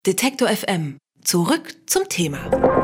Detektor FM. Zurück zum Thema.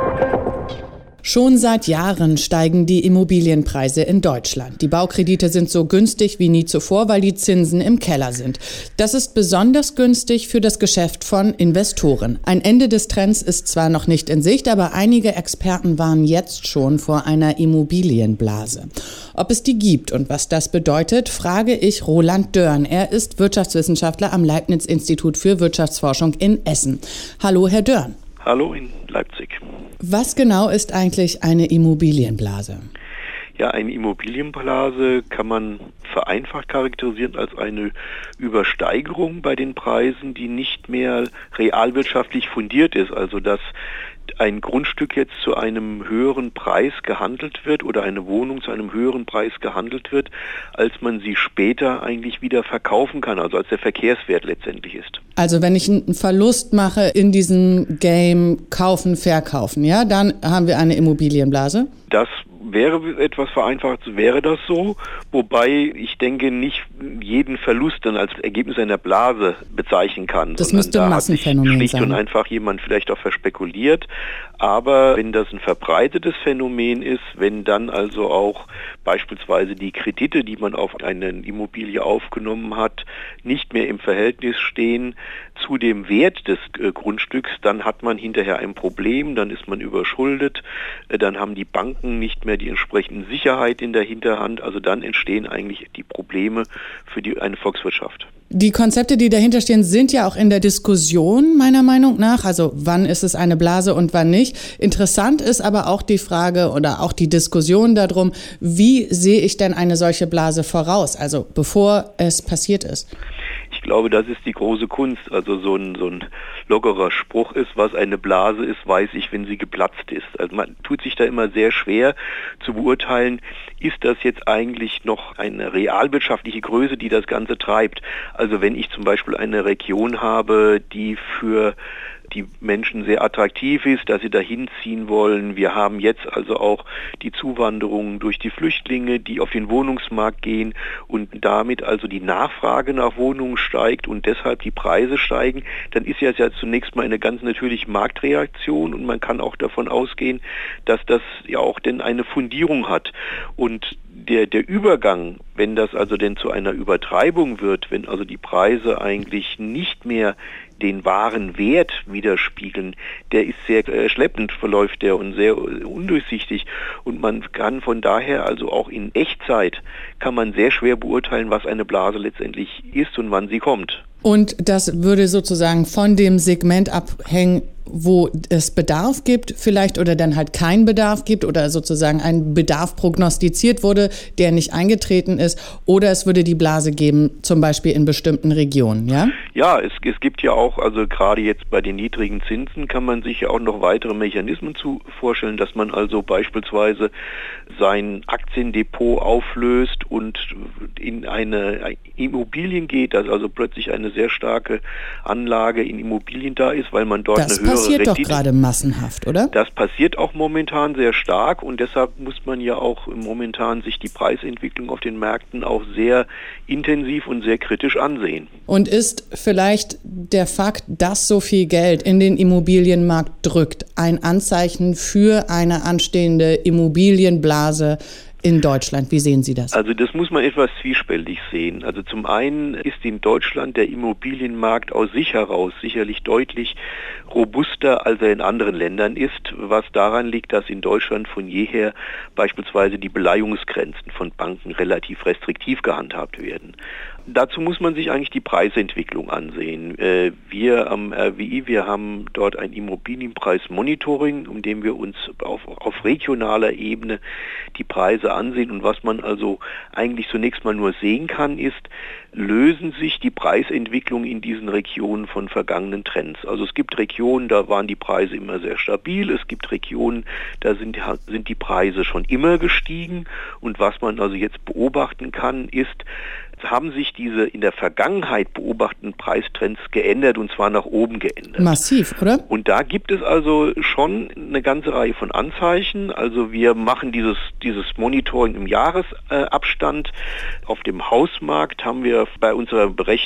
Schon seit Jahren steigen die Immobilienpreise in Deutschland. Die Baukredite sind so günstig wie nie zuvor, weil die Zinsen im Keller sind. Das ist besonders günstig für das Geschäft von Investoren. Ein Ende des Trends ist zwar noch nicht in Sicht, aber einige Experten warnen jetzt schon vor einer Immobilienblase. Ob es die gibt und was das bedeutet, frage ich Roland Dörn. Er ist Wirtschaftswissenschaftler am Leibniz-Institut für Wirtschaftsforschung in Essen. Hallo, Herr Dörn. Hallo in Leipzig. Was genau ist eigentlich eine Immobilienblase? Ja, eine Immobilienblase kann man vereinfacht charakterisieren als eine Übersteigerung bei den Preisen, die nicht mehr realwirtschaftlich fundiert ist. Also dass ein Grundstück jetzt zu einem höheren Preis gehandelt wird oder eine Wohnung zu einem höheren Preis gehandelt wird, als man sie später eigentlich wieder verkaufen kann, also als der Verkehrswert letztendlich ist. Also wenn ich einen Verlust mache in diesem Game kaufen, verkaufen, ja, dann haben wir eine Immobilienblase? Das wäre etwas vereinfacht, wäre das so, wobei ich denke, nicht jeden Verlust dann als Ergebnis einer Blase bezeichnen kann. Das müsste ein Massenphänomen sein. Schlicht und einfach jemand vielleicht auch verspekuliert, aber wenn das ein verbreitetes Phänomen ist, wenn dann also auch beispielsweise die Kredite, die man auf eine Immobilie aufgenommen hat, nicht mehr im Verhältnis stehen zu dem Wert des Grundstücks, dann hat man hinterher ein Problem, dann ist man überschuldet, dann haben die Banken nicht mehr die entsprechende Sicherheit in der Hinterhand, also dann entstehen eigentlich die Probleme für eine Volkswirtschaft. Die Konzepte, die dahinter stehen, sind ja auch in der Diskussion, meiner Meinung nach. Also wann ist es eine Blase und wann nicht. Interessant ist aber auch die Frage oder auch die Diskussion darum, wie sehe ich denn eine solche Blase voraus, also bevor es passiert ist? Ich glaube, das ist die große Kunst. Also so ein lockerer Spruch ist, was eine Blase ist, weiß ich, wenn sie geplatzt ist. Also man tut sich da immer sehr schwer zu beurteilen, ist das jetzt eigentlich noch eine realwirtschaftliche Größe, die das Ganze treibt. Also wenn ich zum Beispiel eine Region habe, die für die Menschen sehr attraktiv ist, dass sie dahin ziehen wollen. Wir haben jetzt also auch die Zuwanderung durch die Flüchtlinge, die auf den Wohnungsmarkt gehen und damit also die Nachfrage nach Wohnungen steigt und deshalb die Preise steigen, dann ist ja zunächst mal eine ganz natürliche Marktreaktion und man kann auch davon ausgehen, dass das ja auch denn eine Fundierung hat. Und der Übergang, wenn das also denn zu einer Übertreibung wird, wenn also die Preise eigentlich nicht mehr den wahren Wert widerspiegeln, der ist sehr schleppend, verläuft der und sehr undurchsichtig und man kann von daher also auch in Echtzeit kann man sehr schwer beurteilen, was eine Blase letztendlich ist und wann sie kommt. Und das würde sozusagen von dem Segment abhängen, wo es Bedarf gibt vielleicht oder dann halt keinen Bedarf gibt oder sozusagen ein Bedarf prognostiziert wurde, der nicht eingetreten ist, oder es würde die Blase geben, zum Beispiel in bestimmten Regionen, ja? Ja, es gibt ja auch, also gerade jetzt bei den niedrigen Zinsen kann man sich ja auch noch weitere Mechanismen vorstellen, dass man also beispielsweise sein Aktiendepot auflöst und in eine Immobilien geht, dass also plötzlich eine sehr starke Anlage in Immobilien da ist, weil man dort eine höhere Das passiert doch gerade massenhaft, oder? Das passiert auch momentan sehr stark und deshalb muss man ja auch momentan sich die Preisentwicklung auf den Märkten auch sehr intensiv und sehr kritisch ansehen. Und ist vielleicht der Fakt, dass so viel Geld in den Immobilienmarkt drückt, ein Anzeichen für eine anstehende Immobilienblase in Deutschland? Wie sehen Sie das? Also das muss man etwas zwiespältig sehen. Also zum einen ist in Deutschland der Immobilienmarkt aus sich heraus sicherlich deutlich robuster, als er in anderen Ländern ist, was daran liegt, dass in Deutschland von jeher beispielsweise die Beleihungsgrenzen von Banken relativ restriktiv gehandhabt werden. Dazu muss man sich eigentlich die Preisentwicklung ansehen. Wir am RWI, wir haben dort ein Immobilienpreismonitoring, um dem wir uns auf regionaler Ebene die Preise ansehen. Und was man also eigentlich zunächst mal nur sehen kann, ist, lösen sich die Preisentwicklungen in diesen Regionen von vergangenen Trends. Also es gibt Regionen, da waren die Preise immer sehr stabil. Es gibt Regionen, da sind die Preise schon immer gestiegen. Und was man also jetzt beobachten kann, ist, haben sich diese in der Vergangenheit beobachteten Preistrends geändert und zwar nach oben geändert. Massiv, oder? Und da gibt es also schon eine ganze Reihe von Anzeichen. Also wir machen dieses Monitoring im Jahresabstand. Auf dem Hausmarkt haben wir bei unserer Berechnung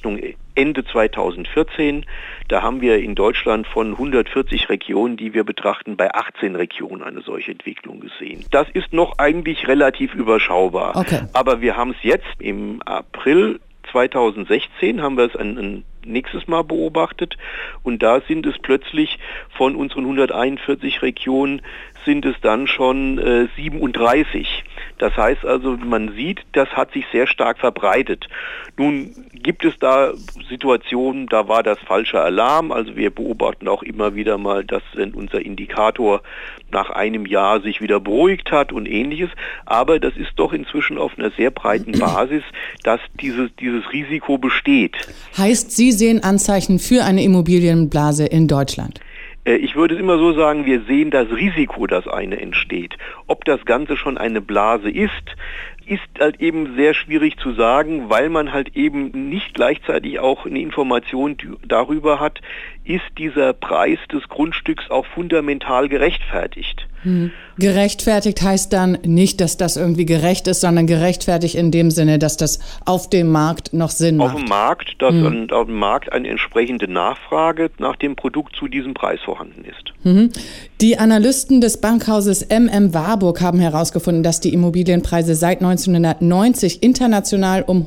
Ende 2014. Da haben wir in Deutschland von 140 Regionen, die wir betrachten, bei 18 Regionen eine solche Entwicklung gesehen. Das ist noch eigentlich relativ überschaubar. Okay. Aber wir haben es jetzt im April 2016 haben wir es ein nächstes Mal beobachtet und da sind es plötzlich von unseren 141 Regionen sind es dann schon 37. Das heißt also, man sieht, das hat sich sehr stark verbreitet. Nun gibt es da Situationen, da war das falscher Alarm. Also wir beobachten auch immer wieder mal, dass wenn unser Indikator nach einem Jahr sich wieder beruhigt hat und Ähnliches. Aber das ist doch inzwischen auf einer sehr breiten Basis, dass dieses Risiko besteht. Heißt, Sie sehen Anzeichen für eine Immobilienblase in Deutschland? Ich würde es immer so sagen, wir sehen das Risiko, das eine entsteht. Ob das Ganze schon eine Blase ist halt eben sehr schwierig zu sagen, weil man halt eben nicht gleichzeitig auch eine Information darüber hat, ist dieser Preis des Grundstücks auch fundamental gerechtfertigt. Gerechtfertigt heißt dann nicht, dass das irgendwie gerecht ist, sondern gerechtfertigt in dem Sinne, dass das auf dem Markt noch Sinn macht. Auf dem Markt, dass auf dem Markt eine entsprechende Nachfrage nach dem Produkt zu diesem Preis vorhanden ist. Die Analysten des Bankhauses Warburg haben herausgefunden, dass die Immobilienpreise seit 1990 international um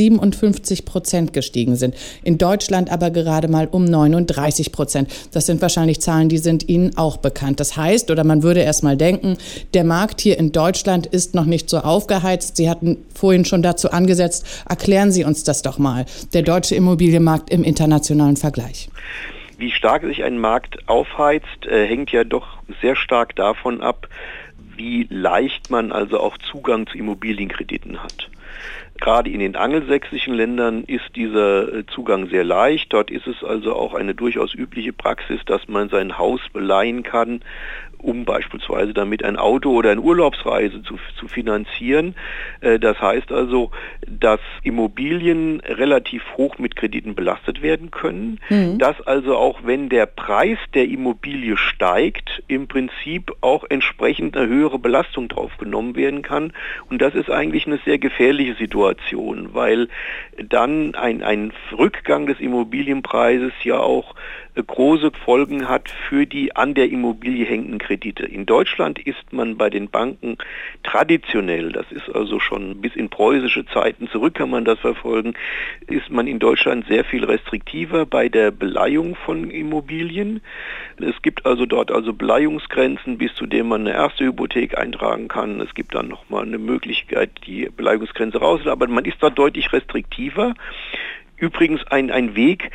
157% gestiegen sind. In Deutschland aber gerade mal um 39%. Das sind wahrscheinlich Zahlen, die sind Ihnen auch bekannt. Das heißt, oder man würde erst mal denken, der Markt hier in Deutschland ist noch nicht so aufgeheizt. Sie hatten vorhin schon dazu angesetzt. Erklären Sie uns das doch mal. Der deutsche Immobilienmarkt im internationalen Vergleich. Wie stark sich ein Markt aufheizt, hängt ja doch sehr stark davon ab, wie leicht man also auch Zugang zu Immobilienkrediten hat. Gerade in den angelsächsischen Ländern ist dieser Zugang sehr leicht. Dort ist es also auch eine durchaus übliche Praxis, dass man sein Haus beleihen kann, um beispielsweise damit ein Auto oder eine Urlaubsreise zu finanzieren. Das heißt also, dass Immobilien relativ hoch mit Krediten belastet werden können, dass also auch wenn der Preis der Immobilie steigt, im Prinzip auch entsprechend eine höhere Belastung drauf genommen werden kann. Und das ist eigentlich eine sehr gefährliche Situation, weil dann ein Rückgang des Immobilienpreises ja auch große Folgen hat für die an der Immobilie hängenden Kredite. In Deutschland ist man bei den Banken traditionell, das ist also schon bis in preußische Zeiten zurück kann man das verfolgen, ist man in Deutschland sehr viel restriktiver bei der Beleihung von Immobilien. Es gibt also dort Beleihungsgrenzen, bis zu denen man eine erste Hypothek eintragen kann. Es gibt dann nochmal eine Möglichkeit, die Beleihungsgrenze rauszulassen, aber man ist da deutlich restriktiver. Übrigens ein Weg,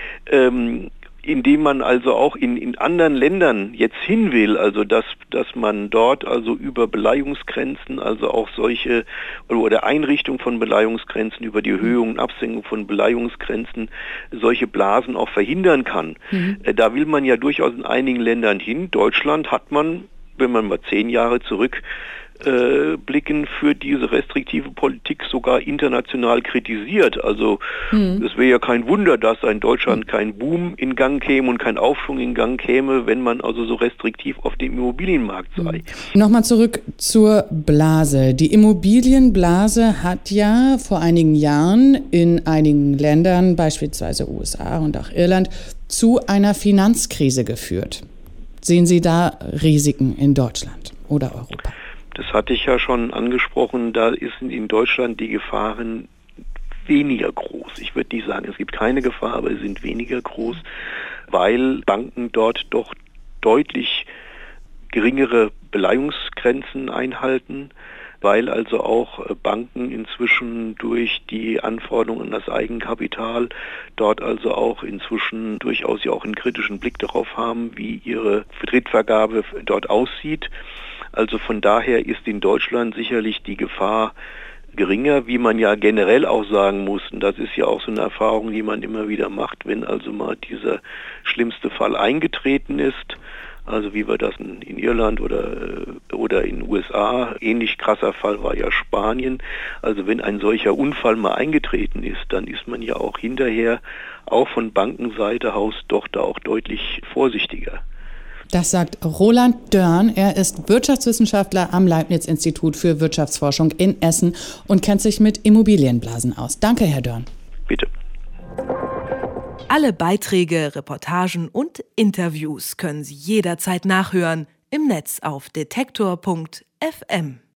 in dem man also auch in anderen Ländern jetzt hin will, also dass man dort also über Beleihungsgrenzen, also auch solche oder Einrichtung von Beleihungsgrenzen, über die Erhöhung und Absenkung von Beleihungsgrenzen solche Blasen auch verhindern kann. Da will man ja durchaus in einigen Ländern hin. Deutschland hat man, wenn man mal 10 Jahre zurückblicken, für diese restriktive Politik sogar international kritisiert. Also es wäre ja kein Wunder, dass in Deutschland kein Boom in Gang käme und kein Aufschwung in Gang käme, wenn man also so restriktiv auf dem Immobilienmarkt sei. Nochmal zurück zur Blase. Die Immobilienblase hat ja vor einigen Jahren in einigen Ländern, beispielsweise USA und auch Irland, zu einer Finanzkrise geführt. Sehen Sie da Risiken in Deutschland oder Europa? Das hatte ich ja schon angesprochen, da sind in Deutschland die Gefahren weniger groß. Ich würde nicht sagen, es gibt keine Gefahr, aber sie sind weniger groß, weil Banken dort doch deutlich geringere Beleihungsgrenzen einhalten, weil also auch Banken inzwischen durch die Anforderungen an das Eigenkapital dort also auch inzwischen durchaus ja auch einen kritischen Blick darauf haben, wie ihre Kreditvergabe dort aussieht. Also von daher ist in Deutschland sicherlich die Gefahr geringer, wie man ja generell auch sagen muss. Und das ist ja auch so eine Erfahrung, die man immer wieder macht, wenn also mal dieser schlimmste Fall eingetreten ist. Also wie wir das in Irland oder in den USA, ähnlich krasser Fall war ja Spanien. Also wenn ein solcher Unfall mal eingetreten ist, dann ist man ja auch hinterher, auch von Bankenseite aus, doch da auch deutlich vorsichtiger. Das sagt Roland Dörn. Er ist Wirtschaftswissenschaftler am Leibniz-Institut für Wirtschaftsforschung in Essen und kennt sich mit Immobilienblasen aus. Danke, Herr Dörn. Bitte. Alle Beiträge, Reportagen und Interviews können Sie jederzeit nachhören im Netz auf detektor.fm.